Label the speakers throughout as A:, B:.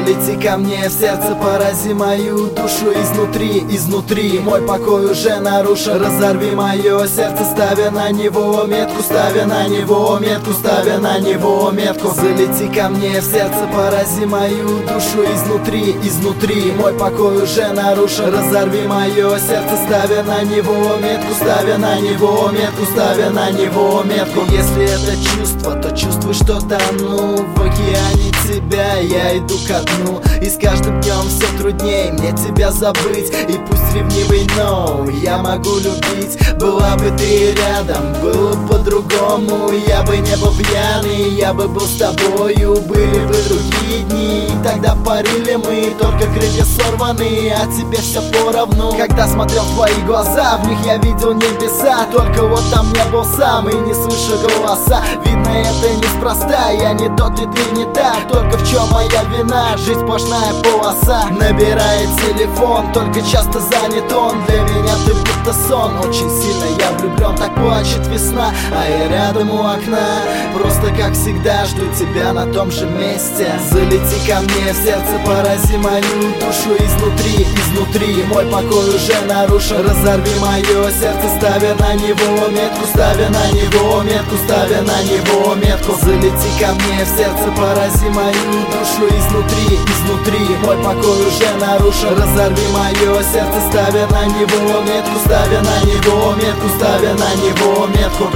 A: Залети ко мне в сердце, порази мою душу изнутри, изнутри. Мой покой уже нарушен, разорви мое сердце, ставя на него метку, ставя на него метку, ставя на него метку. Залети ко мне в сердце, порази мою душу изнутри, изнутри. Мой покой уже нарушен, разорви мое сердце, ставя на него метку, ставя на него метку, ставя на него метку. Если это чувство, то чувствуй, что тону в океане тебя, я иду ко дну. И с каждым днем все трудней мне тебя забыть. И пусть ревнивый, но я могу любить. Была бы ты рядом, было бы по-другому. Я бы не был пьяный, я бы был с тобою. Были бы другие дни, и тогда парили мы. Только крылья сорваны, а тебе все поровну. Когда смотрел в твои глаза, в них я видел небеса. Только вот там не был сам и не слышу голоса. Видно, это неспроста, я не тот и ты не та. Только в чем моя вина? Жизнь сплошная полоса. Набирает телефон, только часто занят он. Для меня ты будто сон. Очень сильно я влюблен, так плачет весна, а я рядом у окна. Просто как всегда жду тебя на том же месте. Залети ко мне в сердце, порази мою душу изнутри, изнутри. Мой покой уже нарушен, разорви мое сердце, ставя на него метку, ставя на него метку, ставя на него метку. Залети ко мне в сердце, порази мою душу изнутри, изнутри. Мой покой уже нарушен, разорви мое сердце, ставя на него метку, ставя на него метку, ставя на него метку.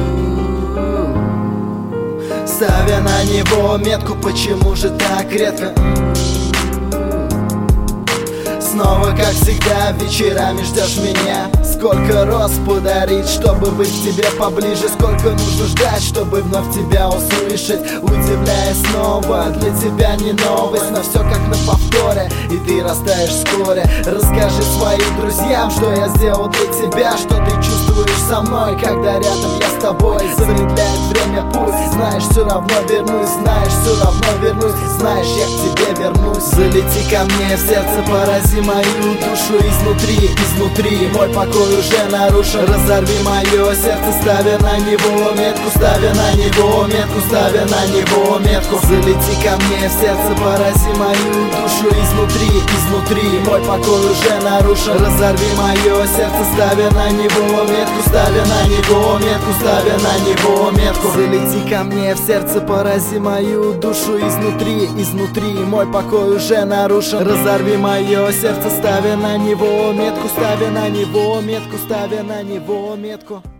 A: Ставя на него метку, почему же так редко? Снова, как всегда, вечерами ждешь меня. Сколько роз подарить, чтобы быть к тебе поближе. Сколько нужно ждать, чтобы вновь тебя услышать. Удивляясь снова, для тебя не новость, но все как на повторе, и ты растаешь вскоре. Расскажи своим друзьям, что я сделал для тебя. Что ты чувствуешь со мной, когда рядом я с тобой. Замедляет время путь, знаешь, все равно вернусь. Знаешь, все равно вернусь. Знаешь, я к тебе вернусь. Залети ко мне в сердце, порази мою душу изнутри, изнутри. Мой покой уже нарушен, разорви мое сердце, ставя на него метку, ставя на него метку, ставя на него метку. Залети ко мне в сердце, порази мою душу изнутри, изнутри. Мой покой уже нарушен, разорви мое сердце, ставя на него метку, ставя на него метку, ставя на него метку. Залети ко мне в сердце, порази мою душу изнутри, изнутри. Мой покой уже нарушен, разорви мое сердце, ставя на него метку, ставя на него метку, ставя на него метку.